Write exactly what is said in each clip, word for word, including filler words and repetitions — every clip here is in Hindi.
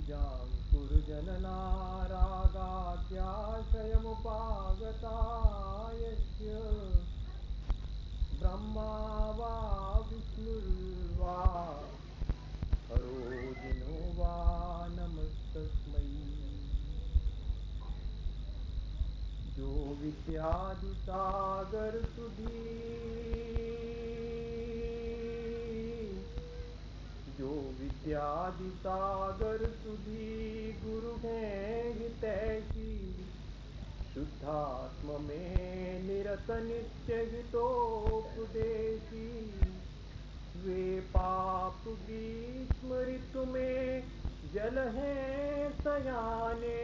जाङ्कुर्जननारागाद्याशयमुपागतायस्य ब्रह्मा वा विष्णुर्वा हरो जिनो वा नमस्तस्मै। जो विद्यादिसागर सुधी जो विद्यादिसागर सुधी गुरु हैं हितैषी शुद्धात्म में निरत नित्य हितोपदेशी वे पाप ग्रीष्म ऋतु में जल हैं सयाने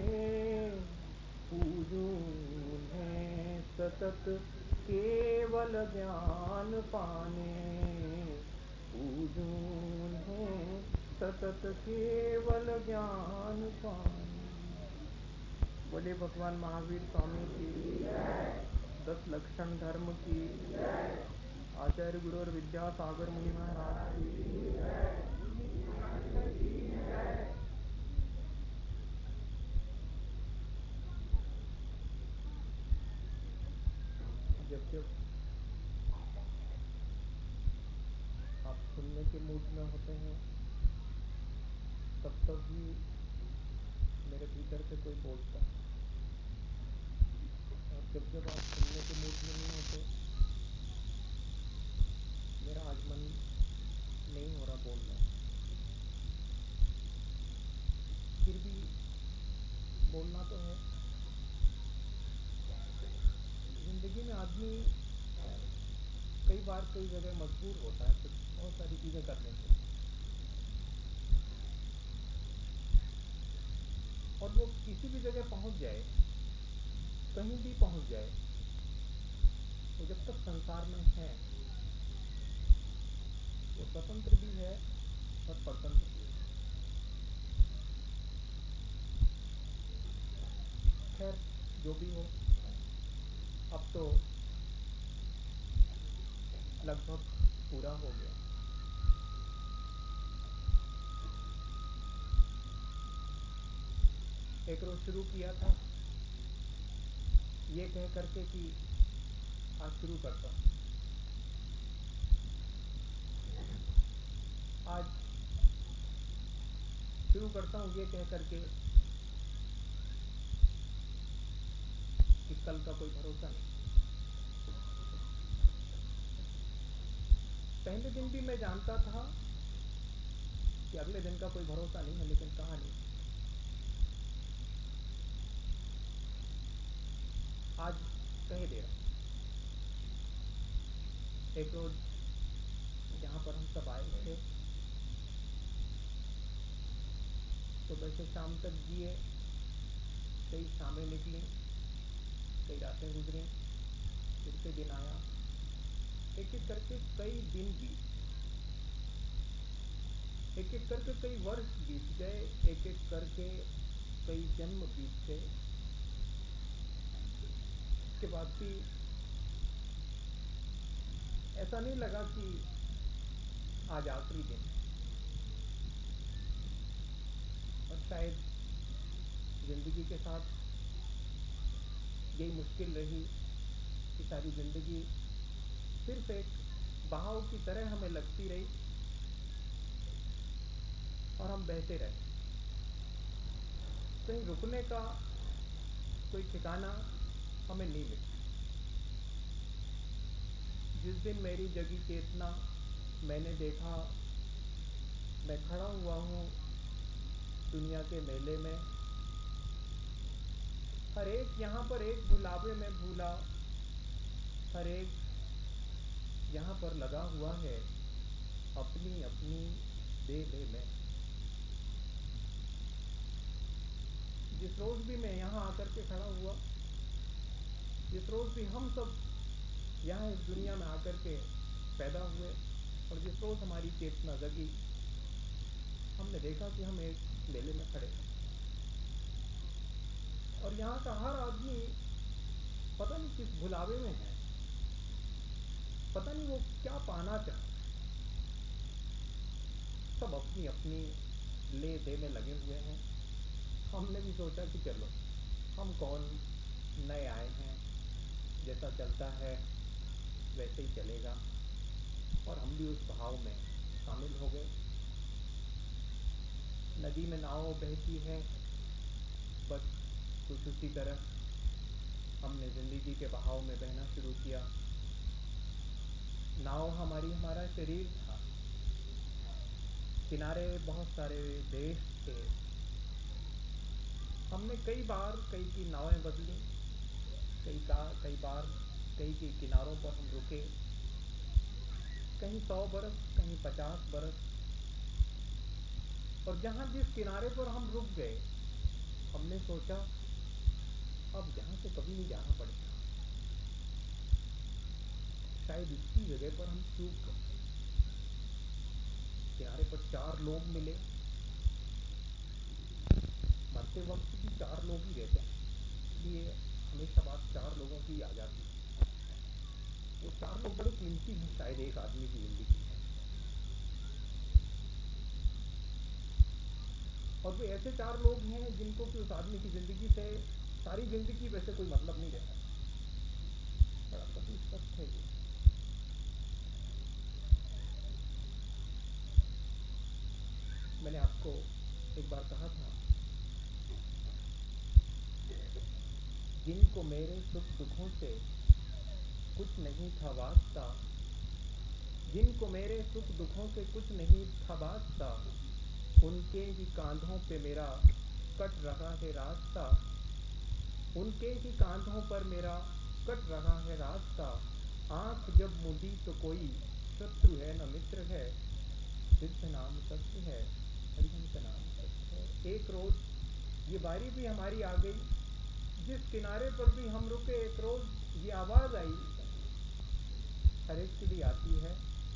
पूजूं उन्हें सतत केवल ज्ञान पाने पूजूं उन्हें सतत केवल ज्ञान पाने। बोले भगवान महावीर स्वामी की, दस लक्षण धर्म की, आचार्य गुरु और विद्यासागर मुनि महाराज की। जब जब आप सुनने के मूड में होते हैं तब तब भी मेरे भीतर से कोई बोलता है, और जब जब आप सुनने के मूड में नहीं होते, मेरा आज मन नहीं हो रहा बोलने, फिर भी बोलना तो है। जिंदगी में आदमी कई बार कई जगह मजबूर होता है कुछ बहुत सारी चीजें करने के लिए, और वो किसी भी जगह पहुंच जाए, कहीं भी पहुंच जाए, वो जब तक संसार में है वो स्वतंत्र भी है और परतंत्र भी है। खैर जो भी हो, अब तो लगभग पूरा हो गया। एक रोज शुरू किया था ये कह करके कि आज शुरू करता हूं। आज शुरू करता हूं ये कह करके कि कल का कोई भरोसा नहीं। पहले दिन भी मैं जानता था कि अगले दिन का कोई भरोसा नहीं है, लेकिन कहा नहीं। आज कह दे रहा हूं। एक रोज जहां पर हम सब आए थे, सुबह से शाम तक जिए, कई शामें निकली, कई रातें गुजरी, फिर से दिन आया, एक एक करके कई दिन बीत गए, एक एक करके कई वर्ष बीत गए, एक एक करके कई जन्म बीत गए। इसके बाद भी ऐसा नहीं लगा कि आज आखिरी दिन है, और शायद जिंदगी के साथ यही मुश्किल रही कि सारी जिंदगी सिर्फ एक बहाव की तरह हमें लगती रही और हम बहते रहे। कहीं रुकने का कोई ठिकाना हमें नहीं मिला। जिस दिन मेरी जगी चेतना मैंने देखा मैं खड़ा हुआ हूँ दुनिया के मेले में, हर एक यहाँ पर एक गुलाबे में भूला, हर एक यहाँ पर लगा हुआ है अपनी अपनी दे ले में। जिस रोज भी मैं यहाँ आकर के खड़ा हुआ, जिस रोज भी हम सब यहाँ इस दुनिया में आकर के पैदा हुए, और जिस रोज हमारी चेतना जगी, हमने देखा कि हम एक मेले में खड़े हैं, और यहाँ का हर आदमी पता नहीं किस भुलावे में है, पता नहीं वो क्या पाना चाहता है। सब अपनी अपनी ले दे में लगे हुए हैं। हमने भी सोचा कि चलो, हम कौन, नए आए हैं, जैसा चलता है वैसे ही चलेगा, और हम भी उस भाव में शामिल हो गए। नदी में नाव बहती है, बस कुछ उसी तरह हमने जिंदगी के बहाव में बहना शुरू किया। नाव हमारी हमारा शरीर था, किनारे बहुत सारे देश थे। हमने कई बार कई की नावें बदली, कई का कई बार कई के किनारों पर हम रुके, कहीं सौ बरस, कहीं पचास बरस। और जहां जिस किनारे पर हम रुक गए, हमने सोचा अब यहां से कभी नहीं जाना पड़ेगा। शायद इसी जगह पर हम चूक गए। किनारे पर चार लोग मिले, मरते वक्त भी चार लोग ही रहते हैं, इसलिए हमेशा बात चार लोगों की आ जाती है। वो चार लोग बड़े कीमती हैं शायद एक आदमी की जिंदगी में, और वे ऐसे चार लोग हैं जिनको कि उस आदमी की जिंदगी से सारी जिंदगी वैसे कोई मतलब नहीं रहता। बड़ा कटु सत्य है ये। मैंने आपको एक बार कहा था, जिनको मेरे सुख दुखों से कुछ नहीं था वास्ता, जिनको मेरे सुख दुखों से कुछ नहीं था वास्ता, उनके ही कांधों पे मेरा कट रहा है रास्ता, उनके ही कांधों पर मेरा कट रहा है रास्ता। आंख जब मुदी तो कोई शत्रु है न मित्र है, सिद्ध नाम सत्य है, हरिहंस नाम सत्य है। एक रोज ये बारी भी हमारी आ गई, जिस किनारे पर भी हम रुके, एक रोज ये आवाज आई, हर एक की भी आती है,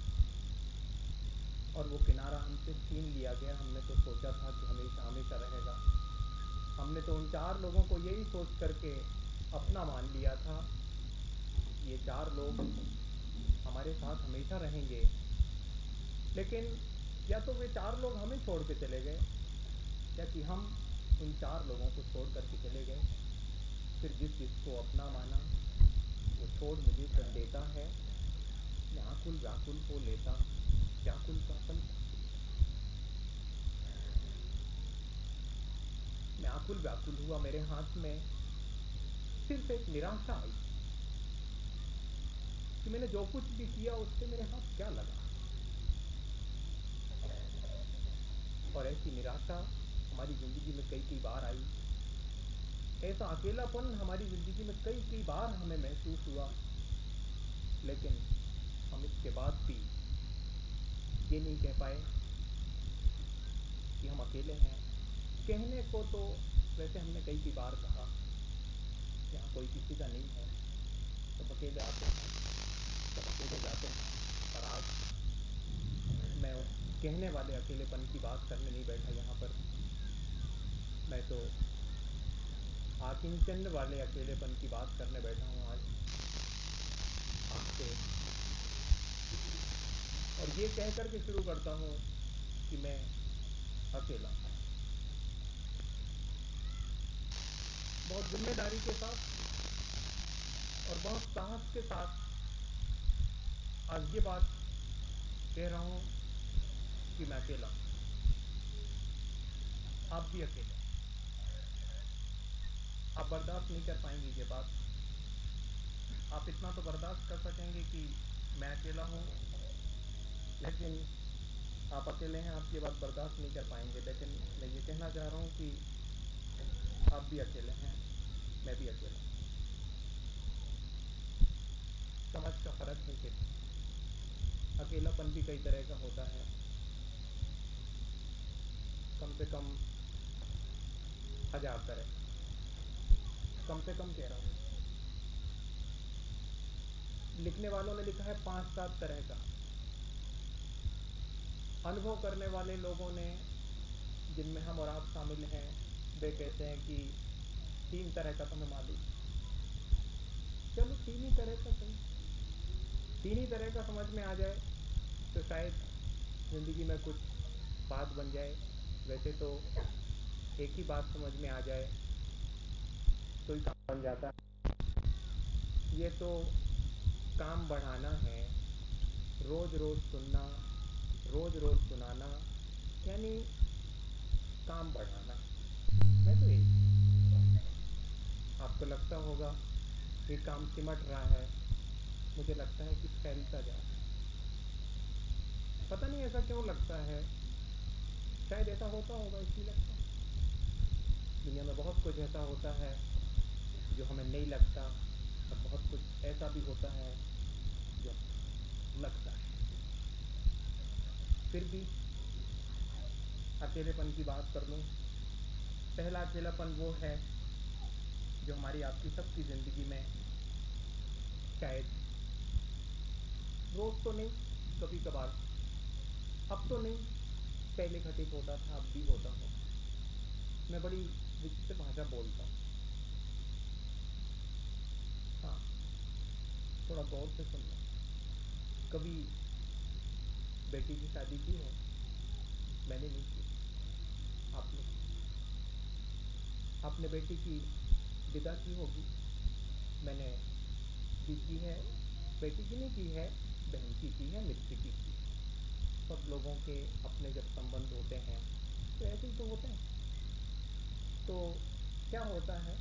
और वो किनारा हमसे छीन लिया गया। हमने तो सोचा था कि हमेशा हमेशा रहेगा। हमने तो उन चार लोगों को यही सोच करके अपना मान लिया था, ये चार लोग हमारे साथ हमेशा रहेंगे। लेकिन या तो वे चार लोग हमें छोड़ के चले गए, या कि हम उन चार लोगों को छोड़ करके चले गए। फिर जिस जिसको अपना माना, वो छोड़ मुझे चल देता है। मैं आकुल व्याकुल हो लेता, व्याकुल का फल क्या? मैं आकुल व्याकुल हुआ, मेरे हाथ में सिर्फ एक निराशा आई कि मैंने जो कुछ भी किया उससे मेरे हाथ क्या लगा। और ऐसी निराशा हमारी जिंदगी में कई कई बार आई। ऐसा अकेलापन हमारी जिंदगी में कई कई बार हमें महसूस हुआ। लेकिन हम इसके बाद भी ये नहीं कह पाए कि हम अकेले हैं। कहने को तो वैसे हमने कई कई बार कहा, यहाँ कोई किसी का नहीं है, सब अकेले आते हैं, सब अकेले जाते हैं। पर आज मैं उस कहने वाले अकेलेपन की बात करने नहीं बैठा यहाँ पर। मैं तो आकिंचन वाले अकेलेपन की बात करने बैठा हूँ आज आपसे। और ये कह करके शुरू करता हूँ कि मैं अकेला हूँ। बहुत जिम्मेदारी के साथ और बहुत साहस के साथ आज ये बात कह रहा हूँ कि मैं अकेला हूँ। आप भी अकेले हैं। आप बर्दाश्त नहीं कर पाएंगे ये बात। आप इतना तो बर्दाश्त कर सकेंगे कि मैं अकेला हूँ, लेकिन आप अकेले हैं, आप ये बात बर्दाश्त नहीं कर पाएंगे। लेकिन मैं ये कहना चाह रहा हूँ कि आप भी अकेले हैं, मैं भी अकेला हूँ। समझ का फर्क है सिर्फ। अकेलापन भी कई तरह का होता है। कम से कम हजार तरह, कम से कम कह रहा हूँ। लिखने वालों ने लिखा है पांच सात तरह का। अनुभव करने वाले लोगों ने, जिनमें हम और आप शामिल हैं, वे कहते हैं कि तीन तरह का तुम्हें मालूम। चलो तीन ही तरह का सही, तीन ही तरह का समझ में आ जाए तो शायद जिंदगी में कुछ बात बन जाए। वैसे तो एक ही बात समझ में आ जाए तो ही काम बन जाता है। ये तो काम बढ़ाना है, रोज रोज सुनना, रोज रोज सुनाना, यानी काम बढ़ाना। मैं तो यही, आपको लगता होगा ये काम सिमट रहा है, मुझे लगता है कि फैलता जा रहा है। पता नहीं ऐसा क्यों लगता है, शायद ऐसा होता होगा इसलिए लगता है। दुनिया में बहुत कुछ ऐसा होता है जो हमें नहीं लगता, और बहुत कुछ ऐसा भी होता है जो लगता है। फिर भी अकेलेपन की बात कर लूं, पहला अकेलापन वो है जो हमारी आपकी सबकी जिंदगी में शायद रोज तो नहीं, कभी कभार, अब तो नहीं, पहले घटित होता था, अब भी होता हो। मैं बड़ी विचित्र भाषा बोलता हूँ, हाँ, थोड़ा गौर से सुनना। कभी बेटी की शादी की है? मैंने नहीं की, आपने की। आपने बेटी की विदा की होगी, मैंने भी की है। बेटी की नहीं की है, बहन की की है, मित्र की की है। सब लोगों के अपने जब संबंध होते हैं तो ऐसे ही तो होते हैं। तो क्या होता है,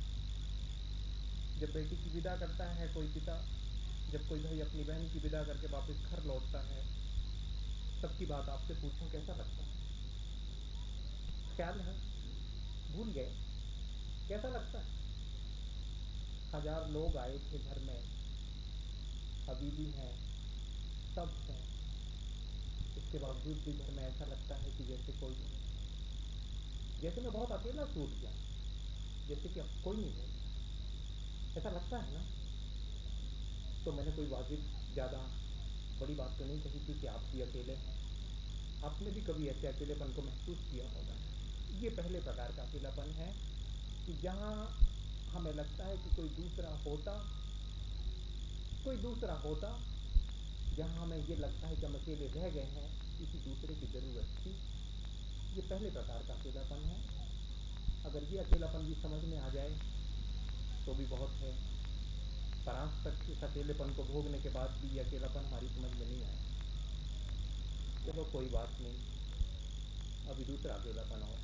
जब बेटी की विदा करता है कोई पिता, जब कोई भाई अपनी बहन की विदा करके वापस घर लौटता है, सबकी बात आपसे पूछूं कैसा लगता है? ख्याल है, भूल गए, कैसा लगता है? हजार लोग आए थे घर में, अभी भी हैं, सब हैं, इसके बावजूद भी घर में ऐसा लगता है कि जैसे कोई नहीं, जैसे मैं बहुत अकेला छूट गया, जैसे कि अब कोई नहीं है, ऐसा लगता है ना? तो मैंने कोई वाजिब ज़्यादा बड़ी बात तो नहीं कही थी कि आप भी अकेले हैं। आपने भी कभी ऐसे अकेलेपन को महसूस किया होगा। ये पहले प्रकार का अकेलापन है कि जहाँ हमें लगता है कि कोई दूसरा होता, कोई दूसरा होता, जहाँ हमें ये लगता है कि हम अकेले रह गए हैं, किसी दूसरे की ज़रूरत थी। ये पहले प्रकार का अकेलापन है। अगर ये अकेलापन भी समझ में आ जाए तो भी बहुत है, पर आज तक इस अकेलेपन को भोगने के बाद भी ये अकेलापन हमारी समझ में नहीं आया। चलो कोई बात नहीं, अभी दूसरा अकेलापन हो,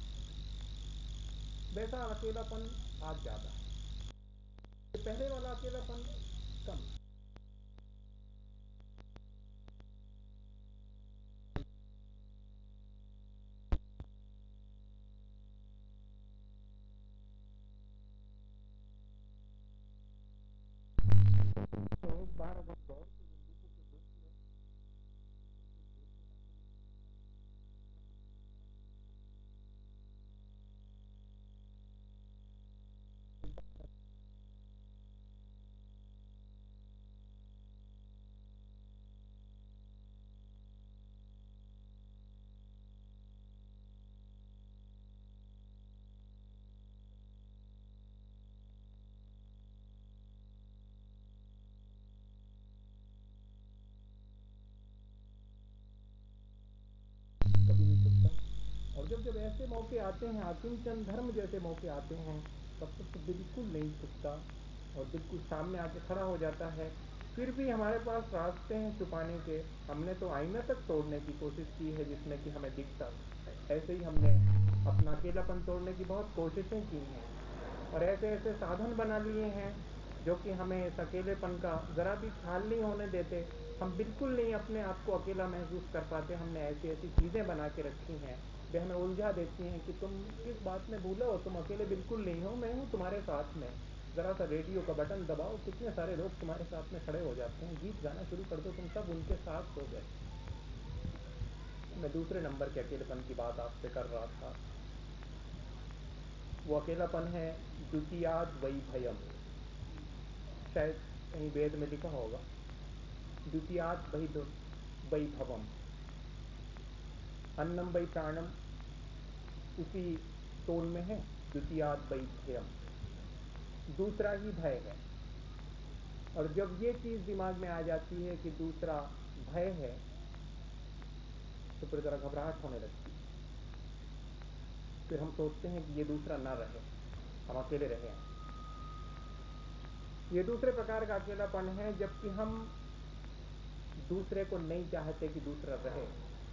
वैसा अकेलापन आज ज़्यादा है, पहले वाला अकेलापन कम। तो एक बार अगर गौर से जिंदगी को देख ले, कभी नहीं छुपता। और जब जब ऐसे मौके आते हैं, आकिंचन धर्म जैसे मौके आते हैं, तब तक तो बिल्कुल नहीं छुपता और बिल्कुल सामने आके खड़ा हो जाता है। फिर भी हमारे पास रास्ते हैं छुपाने के। हमने तो आईना तक तोड़ने की कोशिश की है जिसमें कि हमें दिखता। ऐसे ही हमने अपना अकेलापन तोड़ने की बहुत कोशिशें की हैं, और ऐसे ऐसे साधन बना लिए हैं जो कि हमें इस अकेलेपन का ज़रा भी ख्याल नहीं होने देते। हम बिल्कुल नहीं अपने आप को अकेला महसूस कर पाते। हमने ऐसी ऐसी चीज़ें बना के रखी हैं वे हमें उलझा देती हैं कि तुम किस बात में भूले हो, तुम अकेले बिल्कुल नहीं हो, मैं हूँ तुम्हारे साथ में। ज़रा सा रेडियो का बटन दबाओ, कितने सारे लोग तुम्हारे साथ में खड़े हो जाते हैं, गीत गाना शुरू कर दो, तुम सब उनके साथ हो गए। मैं दूसरे नंबर के अकेलेपन की बात आपसे कर रहा था। वो अकेलापन है द्वितीयाद वै भयम, शायद कहीं वेद में लिखा होगा, द्वितीयाद वै वै भवम, अन्नम वै प्राणम, उसी टोन में है, द्वितीयाद वै भयम, दूसरा ही भय है। और जब ये चीज दिमाग में आ जाती है कि दूसरा भय है, तो फिर जरा घबराहट होने लगती है। फिर हम सोचते हैं कि ये दूसरा ना रहे, हम अकेले रहे। ये दूसरे प्रकार का अकेलापन है, जबकि हम दूसरे को नहीं चाहते कि दूसरा रहे।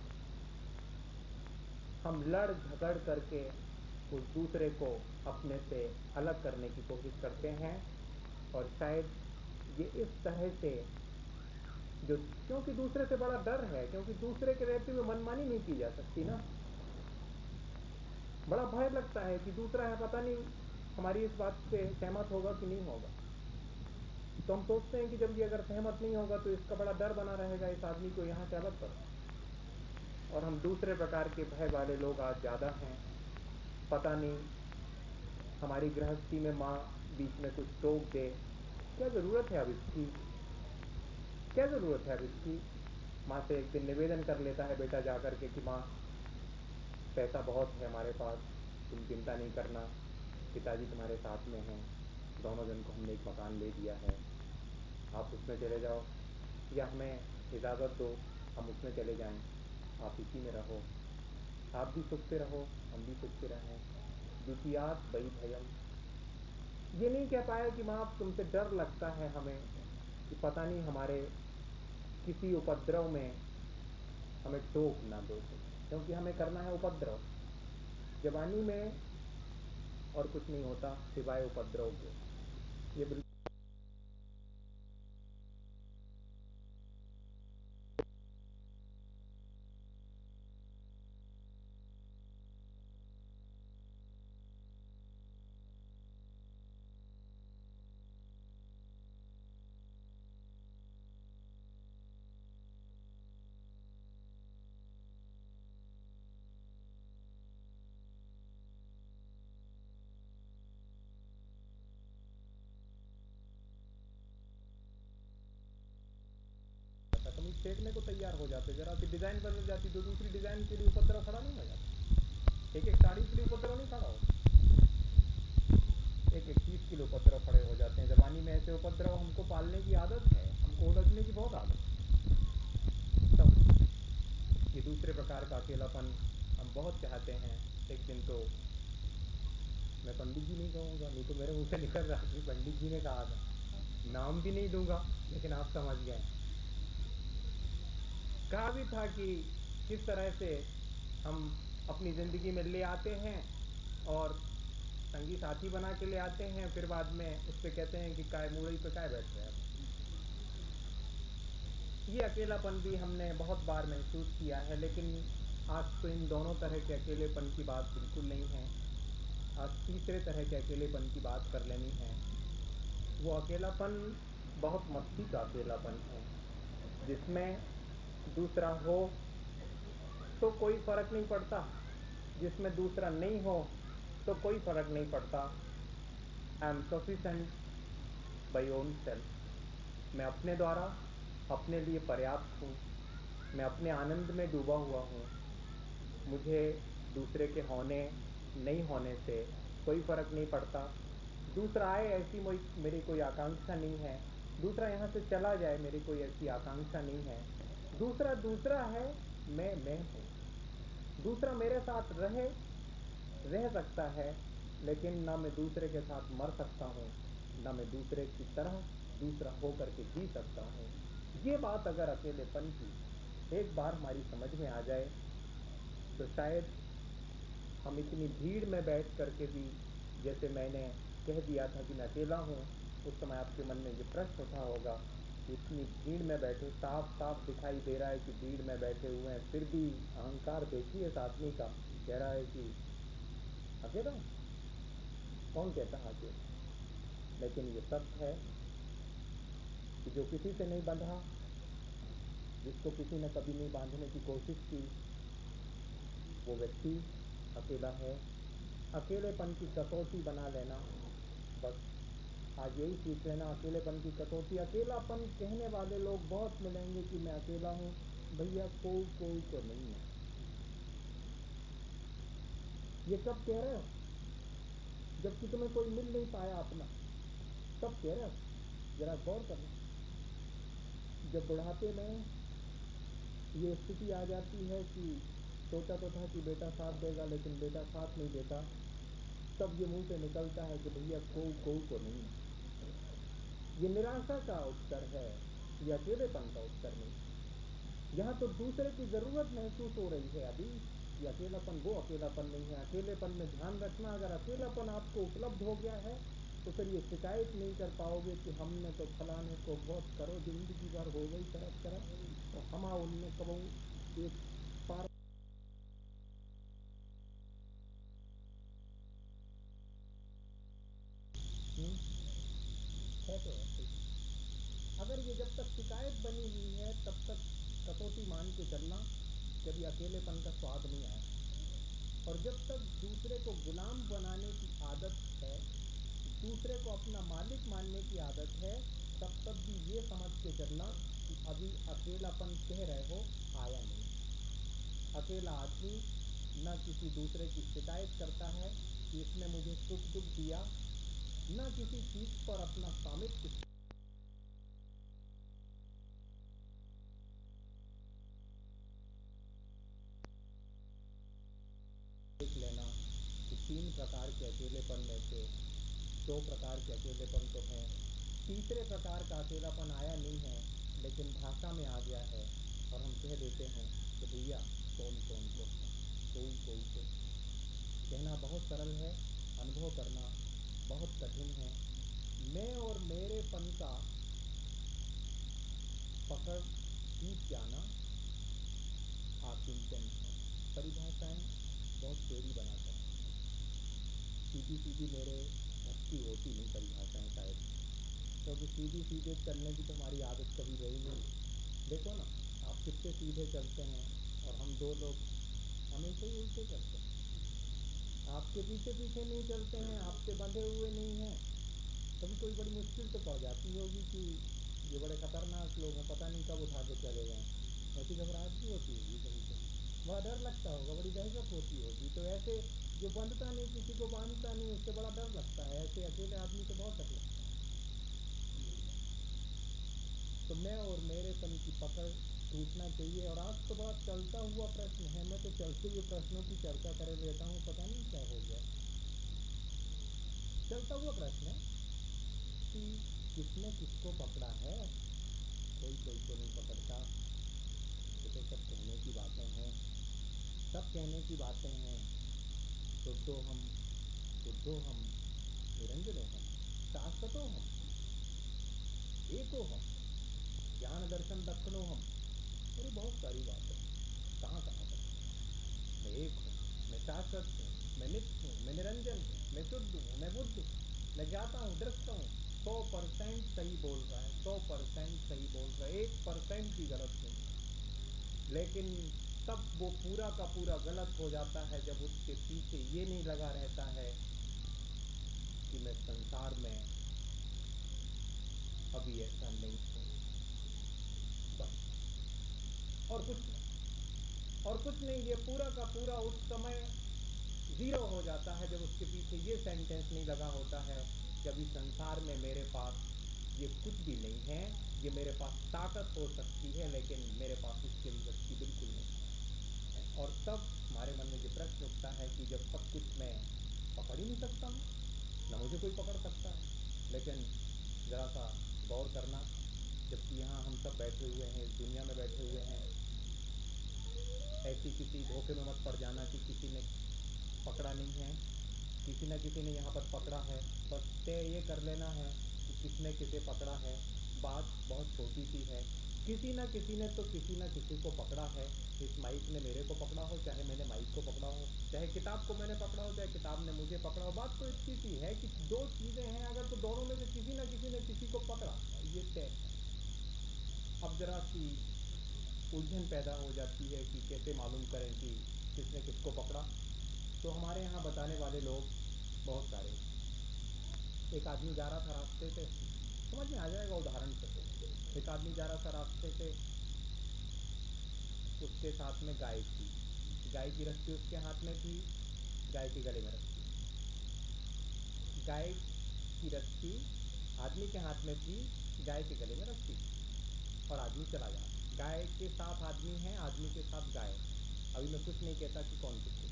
हम लड़ झगड़ करके उस दूसरे को अपने से अलग करने की कोशिश करते हैं, और शायद ये इस तरह से, जो क्योंकि दूसरे से बड़ा डर है, क्योंकि दूसरे के रहते हुए मनमानी नहीं की जा सकती ना। बड़ा भय लगता है कि दूसरा है, पता नहीं हमारी इस बात से सहमत होगा कि नहीं होगा। तो हम सोचते हैं कि जब ये अगर सहमत नहीं होगा तो इसका बड़ा डर बना रहेगा, इस आदमी को यहाँ से अलग करो। और हम दूसरे प्रकार के भय वाले लोग आज ज्यादा हैं। पता नहीं हमारी गृहस्थी में माँ बीच में कुछ टोक दे, क्या जरूरत है अब इसकी, क्या जरूरत है अब इसकी। माँ से एक दिन निवेदन कर लेता है बेटा जाकर के कि माँ, पैसा बहुत है हमारे पास, तुम चिंता नहीं करना, पिताजी तुम्हारे साथ में हैं, दोनों जन को हमने एक मकान ले दिया है, आप उसमें चले जाओ, या हमें इजाज़त दो हम उसमें चले जाएं, आप इसी में रहो, आप भी सुख से रहो, हम भी सुख से रहें। द्वितीयात वही भयम। ये नहीं कह पाए कि माँ तुमसे डर लगता है हमें कि पता नहीं हमारे किसी उपद्रव में हमें टोक ना दो, क्योंकि हमें करना है उपद्रव। जवानी में और कुछ नहीं होता सिवाय उपद्रव के। ये बिल्कुल कभी फेंकने को तैयार हो जाते, जरा सी डिजाइन बदल जाती तो दूसरी डिजाइन के लिए उपद्रव खड़ा नहीं हो जाता। एक एक साड़ी के लिए उपद्रव नहीं खड़ा होता, एक एक चीज के लिए उपद्रव खड़े हो जाते हैं। जवानी में ऐसे उपद्रव हमको पालने की आदत है, हमको उलझने की बहुत आदत है। तो ये दूसरे प्रकार का अकेलापन हम बहुत चाहते हैं। एक दिन तो मैं पंडित जी नहीं कहूँगा, नहीं तो मेरे मुंह से निकल रहा कि पंडित जी ने कहा था, नाम भी नहीं दूंगा, लेकिन आप समझ गए। कहा भी था कि किस तरह से हम अपनी जिंदगी में ले आते हैं और संगी साथी बना के ले आते हैं, फिर बाद में उससे कहते हैं कि काय मुरई पे काय बैठ रहे हैं। ये अकेलापन भी हमने बहुत बार महसूस किया है, लेकिन आज तो इन दोनों तरह के अकेलेपन की बात बिल्कुल नहीं है। आज तीसरे तरह के अकेलेपन की बात कर लेनी है। वो अकेलापन बहुत मस्ती का अकेलापन है, जिसमें दूसरा हो तो कोई फर्क नहीं पड़ता, जिसमें दूसरा नहीं हो तो कोई फर्क नहीं पड़ता। I am sufficient by own self. मैं अपने द्वारा अपने लिए पर्याप्त हूँ, मैं अपने आनंद में डूबा हुआ हूँ, मुझे दूसरे के होने नहीं होने से कोई फर्क नहीं पड़ता। दूसरा आए ऐसी मेरी कोई आकांक्षा नहीं है, दूसरा यहाँ से चला जाए मेरी कोई ऐसी आकांक्षा नहीं है। दूसरा दूसरा है, मैं मैं हूँ। दूसरा मेरे साथ रहे रह सकता है, लेकिन ना मैं दूसरे के साथ मर सकता हूँ, ना मैं दूसरे की तरह दूसरा होकर के जी सकता हूँ। ये बात अगर अकेलेपन की एक बार हमारी समझ में आ जाए तो शायद हम इतनी भीड़ में बैठ करके भी, जैसे मैंने कह दिया था कि मैं अकेला हूँ, उस समय आपके मन में ये प्रश्न उठा होगा कि इतनी भीड़ में बैठे, साफ साफ दिखाई दे रहा है कि भीड़ में बैठे हुए हैं, फिर भी अहंकार देखिए इस आदमी का, कह रहा है कि अकेला हूँ। कौन कहता है अकेला? लेकिन ये सत्य है कि जो किसी से नहीं बंधा, जिसको किसी ने कभी नहीं बांधने की कोशिश की, वो व्यक्ति अकेला है। अकेलेपन की कसौटी बना लेना, बस आज यही सीख लेना, अकेलेपन की कसौटी। अकेलापन कहने वाले लोग बहुत मिलेंगे कि मैं अकेला हूं, भैया कोई कोई को नहीं है। ये कब कह रहे हो? जबकि तुम्हें कोई मिल नहीं पाया अपना, तब कह रहे हो। जरा गौर करना, जब बुढ़ापे में ये स्थिति आ जाती है कि सोचा तो था कि बेटा साथ देगा, लेकिन बेटा साथ नहीं देता। तब ये मुंह से निकलता है कि भैया गौ गौ तो नहीं। ये निराशा का उत्तर है, ये अकेलेपन का उत्तर नहीं। यहाँ तो दूसरे की जरूरत महसूस हो रही है अभी। ये अकेलापन वो अकेलापन नहीं है। अकेलेपन में ध्यान रखना, अगर अकेलापन आपको उपलब्ध हो गया है तो फिर ये शिकायत नहीं कर पाओगे कि हमने तो फलाने को बहुत करो जिंदगी भर हो गई तरफ तरफ और हम उनने कबू एक पार है तो ऐसे। अगर ये जब तक शिकायत बनी हुई है तब तक कसौटी मान के चलना, जब ये अकेलेपन का स्वाद नहीं आया। और जब तक दूसरे को गुलाम बनाने की आदत है, दूसरे को अपना मालिक मानने की आदत है, तब तक भी ये समझ के चलना कि अभी अकेलापन कह रहे हो आया नहीं। अकेला आदमी न किसी दूसरे की शिकायत करता है कि इसने मुझे सुख दुख दिया, न किसी चीज पर अपना स्वामित्व देख लेना कि तीन प्रकार के अकेलेपन में से दो प्रकार के अकेलेपन तो हैं, तीसरे प्रकार का अकेलापन आया नहीं है लेकिन भाषा में आ गया है और हम कह देते हैं कि भैया कौन कौन को कोई कोई को। कहना बहुत सरल है, अनुभव करना बहुत कठिन है। मैं और मेरेपन का पकड़ टूट जाना आकिंचन है। परिभाषाएं बहुत टेढ़ी बनाता है, सीधी सीधी मेरे बस की होती नहीं परिभाषाएं शायद, क्योंकि तो सीधी सीधे चलने की तो हमारी आदत कभी रही नहीं। देखो ना, आप कितने सीधे चलते हैं और हम दो लोग हमेशा ही उल्टे चलते हैं। आपके पीछे पीछे नहीं चलते हैं, आपसे बंधे हुए नहीं हैं। कभी कोई बड़ी मुश्किल तो पड़ जाती होगी कि ये बड़े खतरनाक लोग हैं, पता नहीं कब उठा के चले जाएं। ऐसी घबराहट भी होती होगी कभी कभी, बड़ा डर लगता होगा, बड़ी दहशत होती होगी। तो ऐसे जो बंधता नहीं, किसी को बांधता नहीं, उससे बड़ा डर लगता है। ऐसे अकेले आदमी से बहुत डर लगता है। तो मैं और मेरेपन की पकड़ टूटना चाहिए। और आज तो बड़ा चलता हुआ प्रश्न है, मैं तो चलते हुए प्रश्नों की चर्चा करे लेता हूँ, पता नहीं क्या हो गया। चलता हुआ प्रश्न है कि किसने किसको पकड़ा है। कोई कोई को नहीं पकड़ता। ये तो सब कहने की बातें हैं, सब कहने की बातें हैं। शुद्धो हम, बुद्धो हम, निरंजनो हम, शाश्वतो हम, एको हम, ज्ञान दर्शन दक्षिणो हम। अरे बहुत सारी बातें हैं, कहाँ कहाँ तक। मैं एक हूँ, मैं शाश्वत हूँ, मैं नित्य हूँ, मैं निरंजन हूँ, मैं शुद्ध हूँ, मैं बुद्ध हूँ, मैं ज्ञाता हूँ, दृष्ट हूँ। सौ परसेंट सही बोल रहा है, सौ परसेंट सही बोल रहा है, एक परसेंट भी गलत नहीं। लेकिन तब वो पूरा का पूरा गलत हो जाता है जब उसके पीछे ये नहीं लगा रहता है कि मैं संसार में अभी ऐसा नहीं हूँ। बस और कुछ नहीं, और कुछ नहीं। ये पूरा का पूरा उस समय जीरो हो जाता है जब उसके पीछे ये सेंटेंस नहीं लगा होता है, जब इस संसार में मेरे पास ये कुछ भी नहीं है। ये मेरे पास ताकत हो सकती है लेकिन मेरे पास इसकी अभिव्यक्ति बिल्कुल नहीं है। और तब हमारे मन में ये प्रश्न उठता है कि जब सब कुछ मैं पकड़ ही नहीं सकता हूँ, ना मुझे कोई पकड़ सकता है। लेकिन जरा सा गौर करना, जबकि यहाँ हम सब बैठे हुए हैं, इस दुनिया में बैठे हुए हैं, ऐसी किसी धोखे में मत पड़ जाना कि किसी ने पकड़ा नहीं है। किसी न किसी ने यहाँ पर पकड़ा है, बस तय ये कर लेना है कि किसने किसे पकड़ा है। बात बहुत छोटी सी है, किसी न किसी ने तो किसी न किसी को पकड़ा है। इस माइक ने मेरे को पकड़ा हो, चाहे मैंने माइक को पकड़ा हो, चाहे किताब को मैंने पकड़ा हो, चाहे किताब ने मुझे पकड़ा हो। बात तो इतनी सी है कि दो चीजें हैं अगर, तो दोनों में से किसी न किसी ने किसी को पकड़ा, ये तय है। अब जरा सी उलझन पैदा हो जाती है कि कैसे मालूम करें कि किसने किसको पकड़ा। तो हमारे यहाँ बताने वाले लोग बहुत सारे। एक आदमी जा रहा था रास्ते से, समझ में आ जाएगा उदाहरण से। तो एक आदमी जा रहा था रास्ते से, उसके साथ में गाय थी। गाय की रस्सी उसके हाथ में थी, गाय के गले में रस्सी। गाय की रस्सी आदमी के हाथ में थी, गाय के गले में रस्सी। और आदमी चला जा रहा, गाय के साथ आदमी है, आदमी के साथ गाय। अभी मैं कुछ नहीं कहता कि कौन किसके।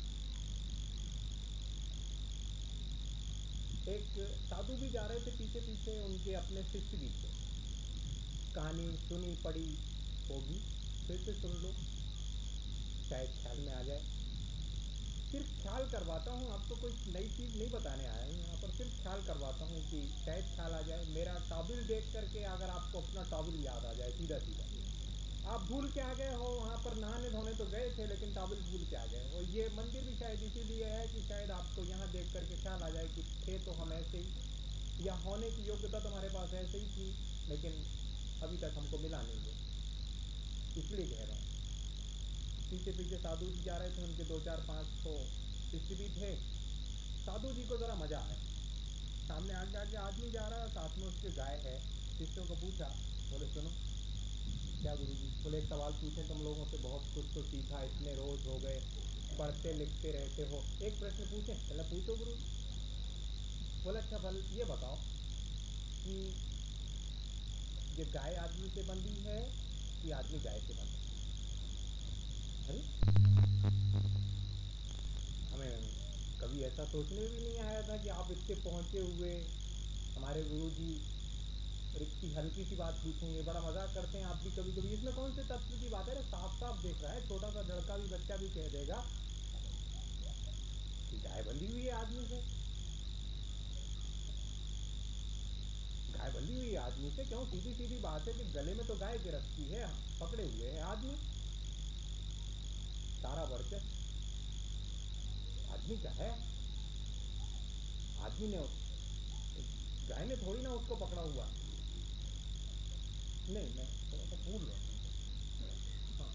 एक साधु भी जा रहे थे, पीछे पीछे उनके अपने शिष्य भी थे। कहानी सुनी पड़ी होगी, फिर से सुन लो, शायद ख्याल में आ जाए। सिर्फ ख्याल करवाता हूँ आपको, कोई नई चीज़ नहीं बताने आया हूँ यहाँ पर, सिर्फ ख्याल करवाता हूँ कि शायद ख्याल आ जाए। मेरा टॉबिल देख करके अगर आपको अपना टॉबिल याद आ जाए सीधा सीधा, आप भूल के आ गए हो, वहाँ पर नहाने धोने तो गए थे लेकिन टॉबिल भूल के आ गए हो। ये मंदिर भी शायद इसीलिए है कि शायद आपको यहाँ देख करके ख्याल आ जाए कि थे तो हम ऐसे ही, या होने की योग्यता तुम्हारे पास ऐसे ही थी, लेकिन अभी तक हमको मिला नहीं है, इसलिए कह रहा हूँ। पीछे पीछे साधु जी जा रहे थे, उनके दो चार पाँच सौ शिष्य भी थे। साधु जी को ज़रा मज़ा आया, सामने आगे आगे आदमी जा रहा है, साथ में उसके गाय है। शिष्यों को पूछा, बोले सुनो। क्या गुरु जी? बोले एक सवाल पूछें, तुम लोगों से बहुत कुछ तो सीखा, इतने रोज हो गए, पढ़ते लिखते रहते हो, एक प्रश्न पूछें? चला पूछो गुरु। बोले अच्छा भल ये बताओ कि ये गाय आदमी से बंधी है कि आदमी गाय से बंधा है? अरे हमें कभी ऐसा सोचने में भी नहीं आया था कि आप इतने पहुंचे हुए हमारे गुरु जी और इतनी हल्की सी बात पूछेंगे, बड़ा मजाक करते हैं आप भी कभी कभी। इसमें कौन से तत्व की बात है? साफ साफ देख रहा है, छोटा सा लड़का भी, बच्चा भी कह देगा कि गाय बंधी हुई है आदमी से। गाय बंधी हुई है आदमी से क्यों? सीधी सीधी बात है कि गले में तो गाय के रखती है, पकड़े हुए है आदमी। सारा वर्चस्व आदमी का है। आदमी ने, गाय ने थोड़ी ना उसको पकड़ा हुआ। नहीं, मैं थोड़ा सा भूल रहा हूँ। हाँ,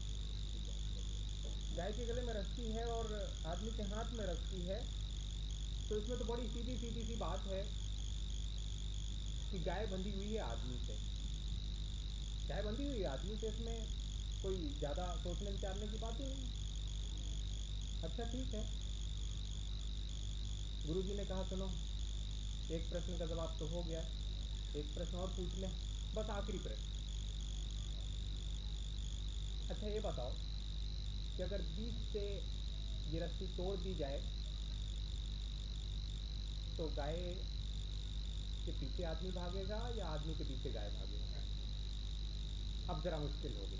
गाय के गले में रस्सी है और आदमी के हाथ में रस्सी है, तो इसमें तो बड़ी सीधी सीधी सी बात है कि गाय बंधी हुई है आदमी से। गाय बंधी हुई है आदमी से, इसमें कोई ज़्यादा सोचने विचारने की बात ही नहीं। अच्छा ठीक है। गुरुजी ने कहा सुनो, एक प्रश्न का जवाब तो हो गया, एक प्रश्न और पूछ लें, बस आखिरी प्रश्न। अच्छा ये बताओ कि अगर बीच से ये रस्सी तोड़ दी जाए तो गाय के पीछे आदमी भागेगा या आदमी के पीछे गाय भागेगा? अब जरा मुश्किल हो गई,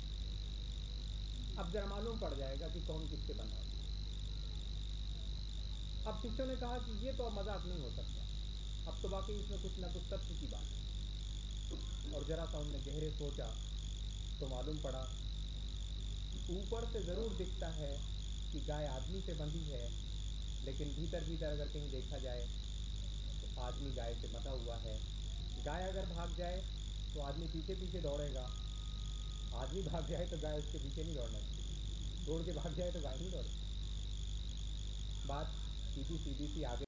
अब जरा मालूम पड़ जाएगा कि कौन किससे बंधा है। अब शिष्यों ने कहा कि ये तो अब मजाक नहीं हो सकता, अब तो वाकई इसमें कुछ ना कुछ तथ्य की बात है। और जरा सा उनने गहरे सोचा तो मालूम पड़ा कि ऊपर से जरूर दिखता है कि गाय आदमी से बंधी है, लेकिन भीतर भीतर अगर कहीं देखा जाए तो आदमी गाय से बंधा हुआ है। गाय अगर भाग जाए तो आदमी पीछे पीछे दौड़ेगा, आदमी भाग जाए तो गाय उसके पीछे नहीं दौड़ना चाहिए, छोड़ के भाग जाए तो गाय नहीं दौड़ेगी। बात सीधी सीधी सी आगे